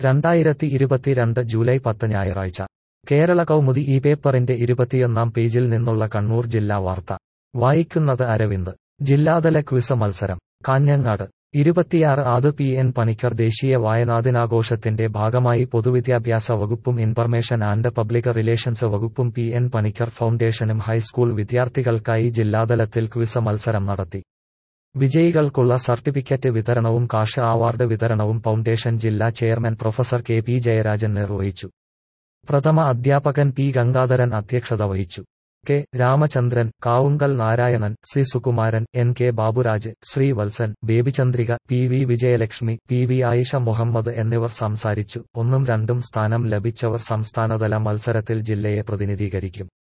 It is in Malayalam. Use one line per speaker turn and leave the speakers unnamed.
2022 ജൂലൈ 10 ഞായറാഴ്ച കേരള കൗമുദി ഈ പേപ്പറിന്റെ 21 പേജിൽ നിന്നുള്ള കണ്ണൂർ ജില്ലാ വാർത്ത വായിക്കുന്നത് അരവിന്ദ്. ജില്ലാതല ക്വിസ് മത്സരം കാഞ്ഞങ്ങാട് 26 പി എൻ പണിക്കർ ദേശീയ വായനാദിനാഘോഷത്തിന്റെ ഭാഗമായി പൊതുവിദ്യാഭ്യാസ വകുപ്പും ഇൻഫർമേഷൻ ആൻഡ് പബ്ലിക് റിലേഷൻസ് വകുപ്പും പി എൻ പണിക്കർ ഫൗണ്ടേഷനും ഹൈസ്കൂൾ വിദ്യാർത്ഥികൾക്കായി ജില്ലാതലത്തിൽ ക്വിസ് മത്സരം നടത്തി. വിജയികൾക്കുള്ള സർട്ടിഫിക്കറ്റ് വിതരണവും കാഷ് അവാർഡ് വിതരണവും ഫൗണ്ടേഷൻ ജില്ലാ chairman professor K P Jayarajan നിർവഹിച്ചു. പ്രഥമ അധ്യാപകൻ പി ഗംഗാധരൻ അധ്യക്ഷത വഹിച്ചു. K Ramachandran, Kavungal Narayanan, C Sukumaran, N K Baburaj, Srivatsan, Babychandrika, P V Vijayalakshmi, P V Ayisha Muhammad എന്നിവർ സംസാരിച്ചു. 1ഉം 2ഉം സ്ഥാനം ലഭിച്ചവർ സംസ്ഥാനതല മത്സരത്തിൽ ജില്ലയെ പ്രതിനിധീകരിക്കും.